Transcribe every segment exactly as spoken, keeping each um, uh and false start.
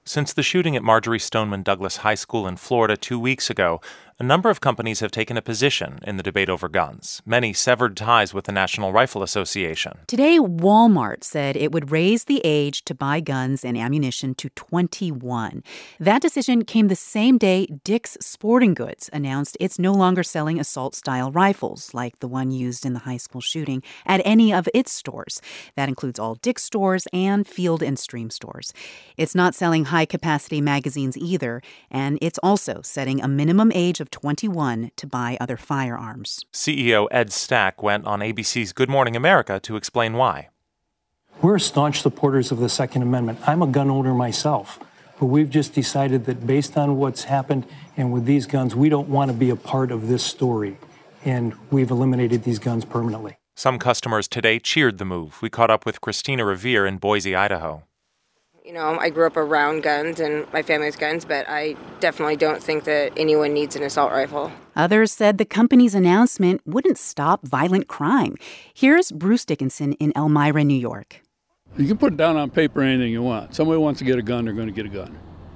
Since the shooting at Marjory Stoneman Douglas High School in Florida two weeks ago, a number of companies have taken a position in the debate over guns. Many severed ties with the National Rifle Association. Today, Walmart said it would raise the age to buy guns and ammunition to twenty-one. That decision came the same day Dick's Sporting Goods announced it's no longer selling assault-style rifles, like the one used in the high school shooting, at any of its stores. That includes all Dick's stores and Field and Stream stores. It's not selling high-capacity magazines either, and it's also setting a minimum age of twenty-one to buy other firearms. C E O Ed Stack went on A B C's Good Morning America to explain why. We're staunch supporters of the Second Amendment. I'm a gun owner myself, but we've just decided that based on what's happened and with these guns, we don't want to be a part of this story, and we've eliminated these guns permanently. Some customers today cheered the move. We caught up with Christina Revere in Boise, Idaho. You know, I grew up around guns and my family's guns, but I definitely don't think that anyone needs an assault rifle. Others said the company's announcement wouldn't stop violent crime. Here's Bruce Dickinson in Elmira, New York. You can put down on paper anything you want. Somebody wants to get a gun, they're going to get a gun.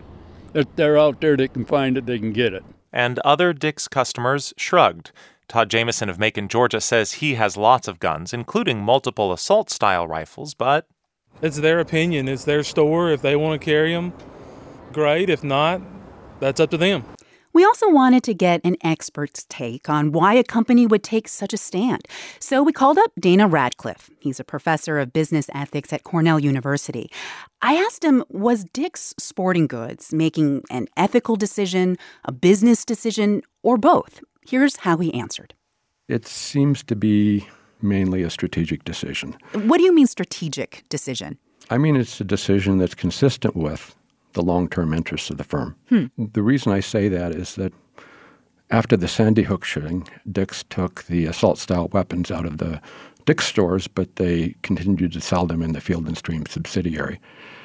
If they're out there, they can find it, they can get it. And other Dick's customers shrugged. Todd Jameson of Macon, Georgia, says he has lots of guns, including multiple assault-style rifles, but it's their opinion. It's their store. If they want to carry them, great. If not, that's up to them. We also wanted to get an expert's take on why a company would take such a stand. So we called up Dana Radcliffe. He's a professor of business ethics at Cornell University. I asked him, was Dick's Sporting Goods making an ethical decision, a business decision, or both? Here's how he answered. It seems to be mainly a strategic decision. What do you mean strategic decision? I mean, it's a decision that's consistent with the long-term interests of the firm. Hmm. The reason I say that is that after the Sandy Hook shooting, Dick's took the assault-style weapons out of the Dick's stores, but they continued to sell them in the Field and Stream subsidiary.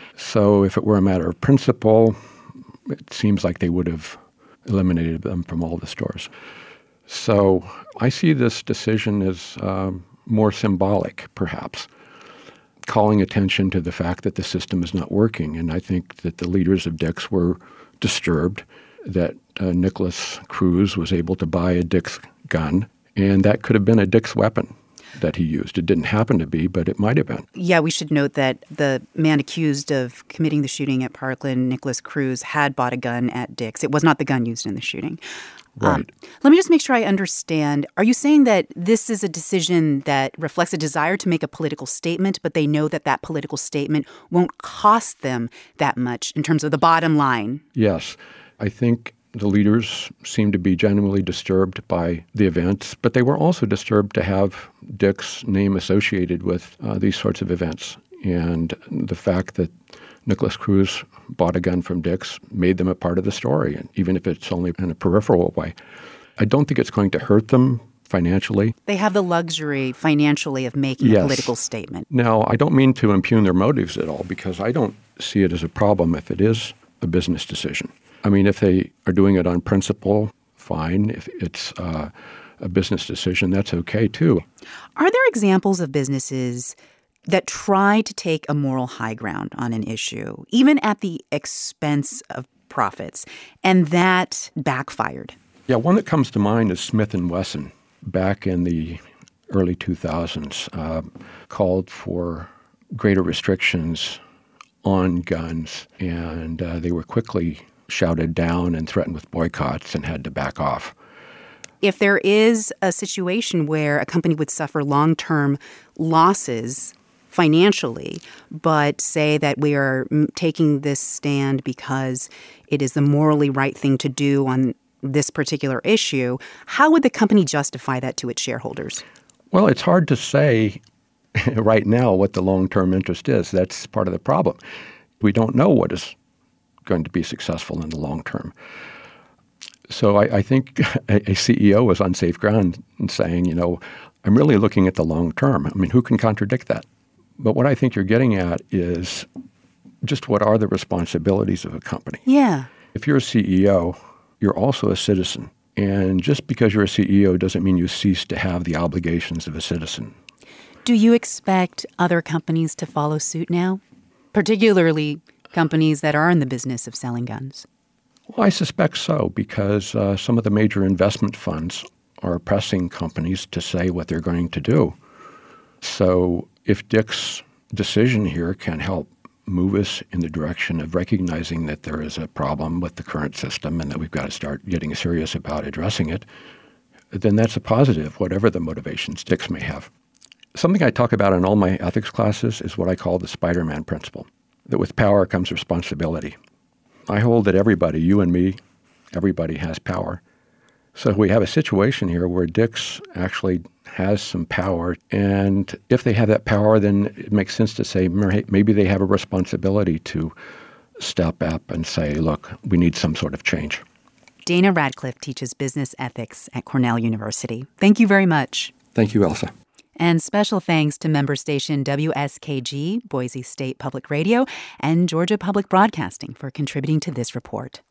So if it were a matter of principle, it seems like they would have eliminated them from all the stores. So I see this decision as um, more symbolic, perhaps, calling attention to the fact that the system is not working. And I think that the leaders of Dick's were disturbed that uh, Nicholas Cruz was able to buy a Dick's gun, and that could have been a Dick's weapon that he used. It didn't happen to be, but it might have been. Yeah, we should note that the man accused of committing the shooting at Parkland, Nicholas Cruz, had bought a gun at Dick's. It was not the gun used in the shooting. Right. Um, let me just make sure I understand. Are you saying that this is a decision that reflects a desire to make a political statement, but they know that that political statement won't cost them that much in terms of the bottom line? Yes. I think the leaders seemed to be genuinely disturbed by the events, but they were also disturbed to have Dick's name associated with uh, these sorts of events. And the fact that Nicholas Cruz bought a gun from Dick's made them a part of the story, and even if it's only in a peripheral way. I don't think it's going to hurt them financially. They have the luxury financially of making yes. a political statement. Now, I don't mean to impugn their motives at all, because I don't see it as a problem if it is a business decision. I mean, if they are doing it on principle, fine. If it's uh, a business decision, that's okay, too. Are there examples of businesses that try to take a moral high ground on an issue, even at the expense of profits, and that backfired? Yeah, one that comes to mind is Smith and Wesson. Back in the early two thousands, uh, called for greater restrictions on guns, and uh, they were quickly shouted down and threatened with boycotts and had to back off. If there is a situation where a company would suffer long-term losses financially, but say that we are taking this stand because it is the morally right thing to do on this particular issue, how would the company justify that to its shareholders? Well, it's hard to say right now what the long-term interest is. That's part of the problem. We don't know what is going to be successful in the long term. So I, I think a, a C E O is on safe ground in saying, you know, I'm really looking at the long term. I mean, who can contradict that? But what I think you're getting at is just what are the responsibilities of a company? Yeah. If you're a C E O, you're also a citizen. And just because you're a C E O doesn't mean you cease to have the obligations of a citizen. Do you expect other companies to follow suit now? Particularly companies that are in the business of selling guns? Well, I suspect so, because uh, some of the major investment funds are pressing companies to say what they're going to do. So if Dick's decision here can help move us in the direction of recognizing that there is a problem with the current system and that we've got to start getting serious about addressing it, then that's a positive, whatever the motivations Dick's may have. Something I talk about in all my ethics classes is what I call the Spider-Man principle, that with power comes responsibility. I hold that everybody, you and me, everybody has power. So we have a situation here where Dick's actually has some power, and if they have that power, then it makes sense to say maybe they have a responsibility to step up and say, look, we need some sort of change. Dana Radcliffe teaches business ethics at Cornell University. Thank you very much. Thank you, Elsa. And special thanks to member station W S K G, Boise State Public Radio, and Georgia Public Broadcasting for contributing to this report.